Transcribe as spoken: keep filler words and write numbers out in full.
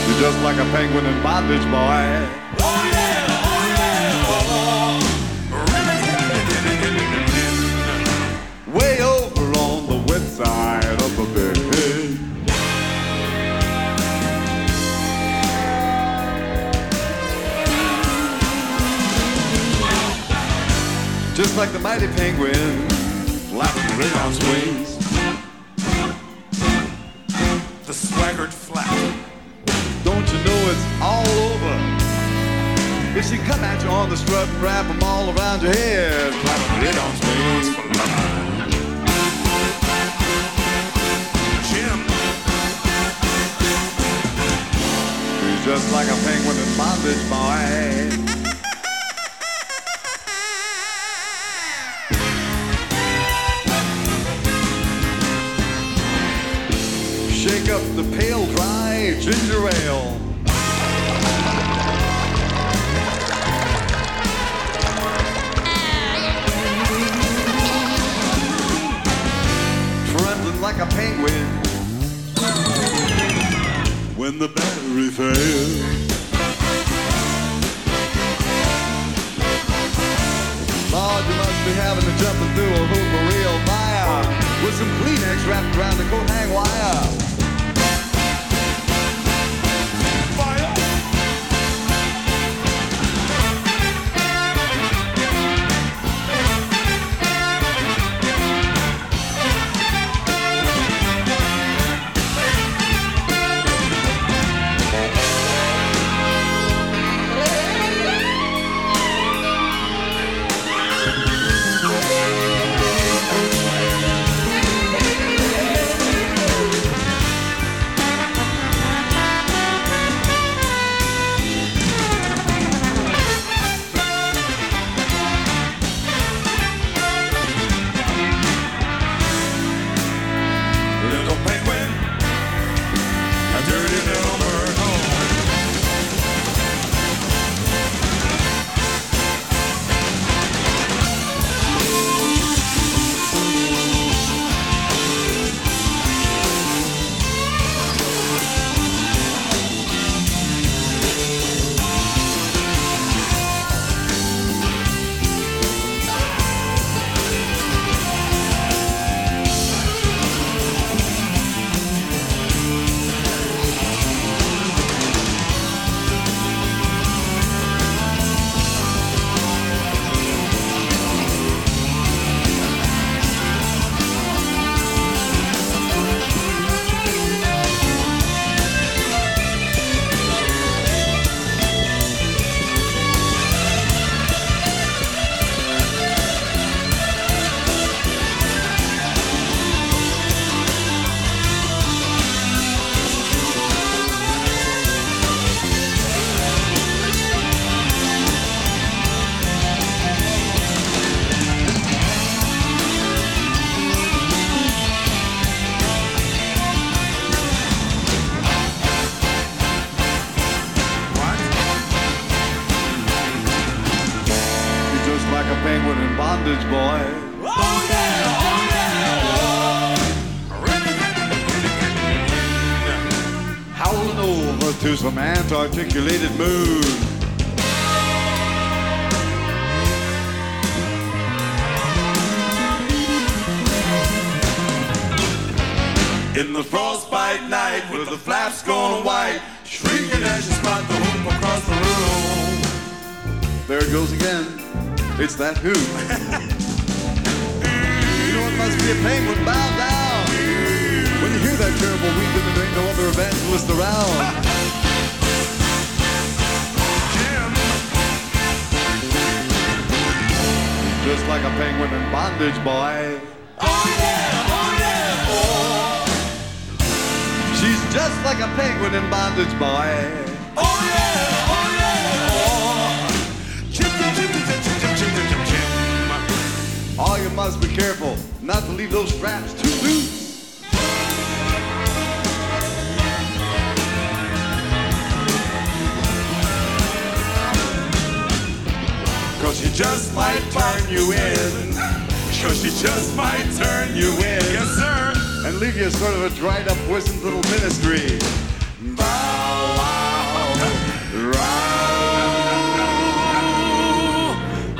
You're just like a penguin in bondage, boy. Oh yeah, oh yeah, oh. Way over on the west side of the bed. Just like the mighty penguin, flapping great on wings. The swaggered flap. Don't you know it's all over? If she come at you on the strut and wrap them all around your head, flapping great on wings. Jim. He's just like a penguin in bondage, boy. Shake up the pale, dry ginger ale. Trembling like a penguin when the battery fails. Lord, you must be having to jump through a hoop of real fire with some Kleenex wrapped around the coat hang wire. Penguin in bondage, boy. Oh yeah, oh yeah, oh. Howling over to some ant-articulated moon. In the frostbite night with the flaps going white, shrieking as you spot the hoop across the room. There it goes again. It's that who. You know it must be a penguin bow down when you hear that terrible weeping and there ain't no other evangelist around. Jim. Just like a penguin in bondage, boy. Oh yeah, oh yeah, oh. She's just like a penguin in bondage, boy. Oh yeah, oh yeah, oh. Chim, chim, chim, chim, chim, chim, chim, chim, chim, chim. Oh, you must be careful not to leave those straps too loose. Cause she just might turn you in. Cause she just might turn you in. Yes, sir. And leave you sort of a dried up, wizened little ministry.